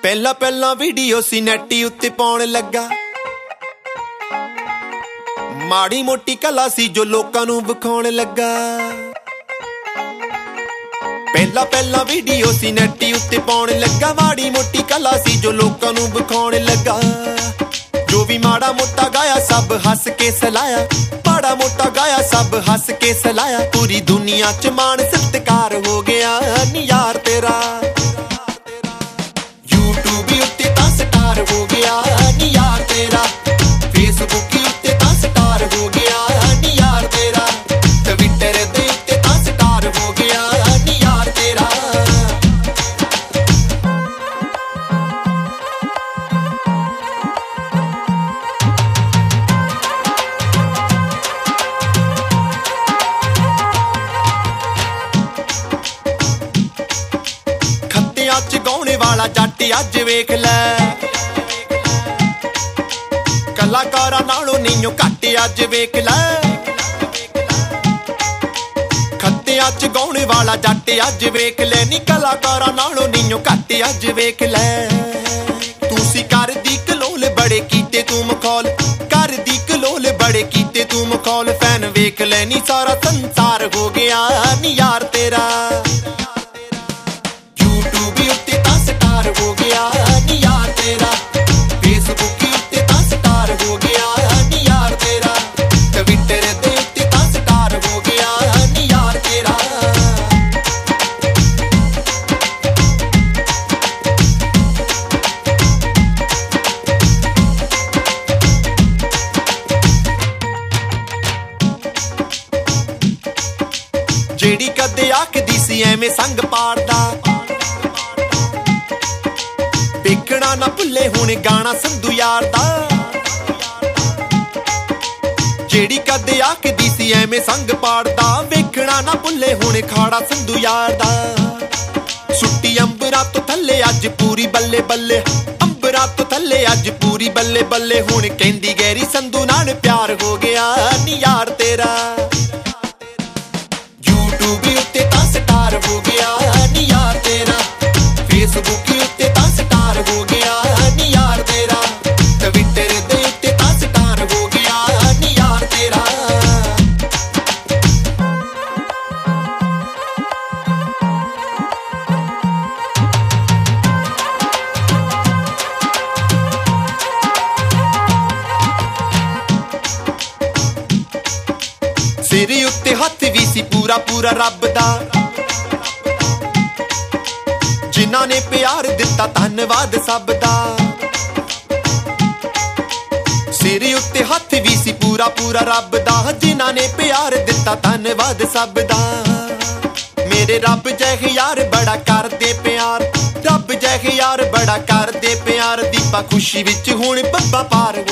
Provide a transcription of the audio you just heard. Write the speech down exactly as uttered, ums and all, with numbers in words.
ਪਹਿਲਾਂ ਪਹਿਲਾਂ ਵੀਡੀਓ ਸੀ ਨੈਟੀ ਉੱਤੇ ਪਾਉਣ ਲੱਗਾ, ਮਾੜੀ ਮੋਟੀ ਕਲਾ ਸੀ ਜੋ ਲੋਕਾਂ ਨੂੰ ਵਿਖਾਉਣ ਲੱਗਾ। ਪਹਿਲਾਂ ਪਹਿਲਾਂ ਵੀਡੀਓ ਸੀ ਨੈਟੀ ਉੱਤੇ ਪਾਉਣ ਲੱਗਾ, ਮਾੜੀ ਮੋਟੀ ਕਲਾ ਸੀ ਜੋ ਲੋਕਾਂ ਨੂੰ ਵਿਖਾਉਣ ਲੱਗਾ। ਜੋ ਵੀ ਮਾੜਾ ਮੋਟਾ ਗਾਇਆ ਸਭ ਹੱਸ ਕੇ ਸਲਾਇਆ, ਮਾੜਾ ਮੋਟਾ ਗਾਇਆ ਸਭ ਹੱਸ ਕੇ ਸਲਾਇਆ। ਪੂਰੀ ਦੁਨੀਆ ਚ ਮਾਣ ਸਤਿਕਾਰ ਹੋ ਗਿਆ ਨੀ ਯਾਰ ਤੇਰਾ, YouTube ਉੱਤੇ ਤਾਂ ਸਟਾਰ ਹੋ ਗਿਆ ਨੀ ਯਾਰ ਤੇਰਾ, Facebook ਉੱਤੇ ਤਾਂ ਸਟਾਰ ਹੋ ਗਿਆ ਨੀ ਯਾਰ ਤੇਰਾ, Twitter ਦੇ ਉੱਤੇ ਤਾਂ ਸਟਾਰ ਹੋ ਗਿਆ ਨੀ ਯਾਰ ਤੇਰਾ। ਖੱਤਿਆਂ ਚ ਗਾਉਣੇ ਵਾਲਾ ਜੱਟ ਅੱਜ ਵੇਖ ਲੈ, ਕਲਾਕਾਰਾਂ ਨਾਲੋਂ ਨਹੀਂ ਘੱਟ ਅੱਜ ਵੇਖ ਲੈ। ਖੱਤਿਆਂ ਚ ਗਾਉਣੇ ਵਾਲਾ ਜੱਟ ਅੱਜ ਵੇਖ ਲੈ ਨੀ, ਕਲਾਕਾਰਾਂ ਨਾਲੋਂ ਨਹੀਂ ਘੱਟ ਅੱਜ ਵੇਖ ਲੈ। ਤੂੰ ਸੀ ਕਰਦੀ ਕਲੋਲ ਬੜੇ ਕੀਤੇ ਤੂੰ ਮਖੌਲ, ਕਰਦੀ ਕਲੋਲ ਬੜੇ ਕੀਤੇ ਤੂੰ ਮਖੌਲ। ਫੈਨ ਵੇਖ ਲੈ ਨੀ ਸਾਰਾ ਸੰਸਾਰ ਹੋ ਗਿਆ ਨੀ ਯਾਰ ਤੇਰਾ, YouTube ਉੱਤੇ ਤਾਂ ਸਟਾਰ ਹੋ ਗਿਆ ਨੀ ਯਾਰ ਤੇਰਾ, Facebook ਉੱਤੇ ਤਾਂ ਸਟਾਰ ਹੋ ਗਿਆ ਨੀ ਯਾਰ ਤੇਰਾ, Twitter ਦੇ ਉੱਤੇ ਤਾਂ ਸਟਾਰ ਹੋ ਗਿਆ ਨੀ ਯਾਰ ਤੇਰਾ। ਜਿਹੜੀ ਕਦੇ ਆਖਦੀ ਸੀ ਐਵੇਂ ਸੰਗ ਪਾੜਦਾ, ਵੇਖਣਾ ਨਾ ਭੁੱਲੇ ਹੁਣ ਗਾਣਾ ਸੰਧੂ ਯਾਰ ਦਾ। ਜਿਹੜੀ ਕਦੇ ਆਖਦੀ ਸੀ ਐਵੇਂ ਸੰਗ ਪਾੜਦਾ, ਵੇਖਣਾ ਨਾ ਭੁੱਲੇ ਹੁਣ ਖਾੜਾ ਸੰਧੂ ਯਾਰ ਦਾ। ਸੁੱਟੀ ਅੰਬਰਾਂ ਤੋਂ ਥੱਲੇ ਅੱਜ ਪੂਰੀ ਬੱਲੇ ਬੱਲੇ, ਅੰਬਰਾਂ ਤੋਂ ਥੱਲੇ ਅੱਜ ਪੂਰੀ ਬੱਲੇ ਬੱਲੇ। ਹੁਣ ਕਹਿੰਦੀ ਗੈਰੀ ਸੰਧੂ ਨਾਲ ਪਿਆਰ ਹੋ ਗਿਆ ਨੀ ਯਾਰ ਤੇਰਾ, YouTube ਉੱਤੇ ਤਾਂ ਸਟਾਰ ਹੋ ਗਿਆ ਨੀ ਯਾਰ ਤੇਰਾ, Facebook ਉੱਤੇ ਤਾਂ ਸਟਾਰ ਹੋ ਗਿਆ ਨੀ ਯਾਰ ਤੇਰਾ, Twitter ਦੇ ਉੱਤੇ ਤਾਂ ਸਟਾਰ ਹੋ ਗਿਆ ਨੀ ਯਾਰ ਤੇਰਾ। ਸਿਰ ਉੱਤੇ ਹੱਥ ਵੀ ਸੀ ਪੂਰਾ ਪੂਰਾ ਰੱਬ ਦਾ, ਜਿਨ੍ਹਾਂ ਨੇ ਪਿਆਰ ਦਿੱਤਾ ਧੰਨਵਾਦ ਸਭ ਦਾ। ਸਿਰ ਉੱਤੇ ਹੱਥ ਵੀ ਸੀ ਪੂਰਾ ਪੂਰਾ ਰੱਬ ਦਾ, ਜਿਨ੍ਹਾਂ ਨੇ ਪਿਆਰ ਦਿੱਤਾ ਧੰਨਵਾਦ ਸਭ ਦਾ। ਮੇਰੇ ਰੱਬ ਜਿਹੇ ਯਾਰ ਬੜਾ ਕਰਦੇ ਪਿਆਰ, ਰੱਬ ਜਿਹੇ ਯਾਰ ਬੜਾ ਕਰਦੇ ਪਿਆਰ। ਦੀਪਾ ਖੁਸ਼ੀ ਵਿੱਚ ਹੁਣ ਬੱਬਾ ਪਾਰ